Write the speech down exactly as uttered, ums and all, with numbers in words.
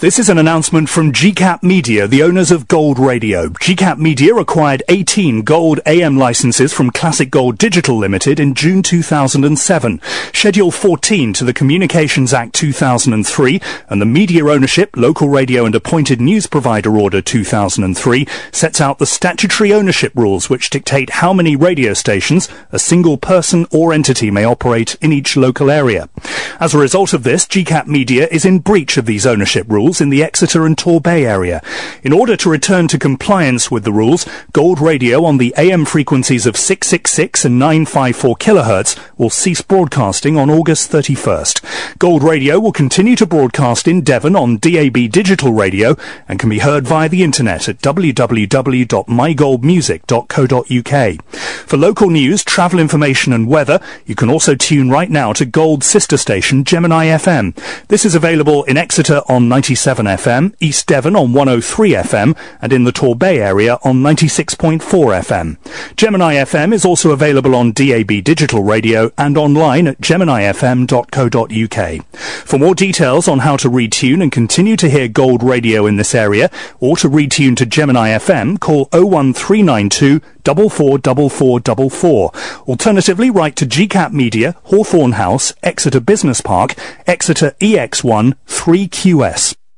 This is an announcement from G CAP Media, the owners of Gold Radio. G CAP Media acquired eighteen Gold A M licenses from Classic Gold Digital Limited in June two thousand seven. Schedule fourteen to the Communications Act two thousand three and the Media Ownership, Local Radio and Appointed News Provider Order two thousand three sets out the statutory ownership rules which dictate how many radio stations a single person or entity may operate in each local area. As a result of this, G CAP Media is in breach of these ownership rules in the Exeter and Torbay area. In order to return to compliance with the rules, Gold Radio on the A M frequencies of six sixty-six and nine fifty-four kilohertz will cease broadcasting on August thirty-first. Gold Radio will continue to broadcast in Devon on D A B Digital Radio and can be heard via the internet at w w w dot my gold music dot co dot u k. For local news, travel information and weather, you can also tune right now to Gold's sister station Gemini F M. This is available in Exeter on ninety-seven F M, East Devon on one oh three F M, and in the Torbay area on ninety-six point four F M. Gemini F M is also available on D A B Digital Radio and online at gemini f m dot co dot u k. For more details on how to retune and continue to hear Gold Radio in this area, or to retune to Gemini F M, call oh one three nine two four four four four four four. Alternatively, write to G CAP Media, Hawthorne House, Exeter Business Park, Exeter E X one three Q S.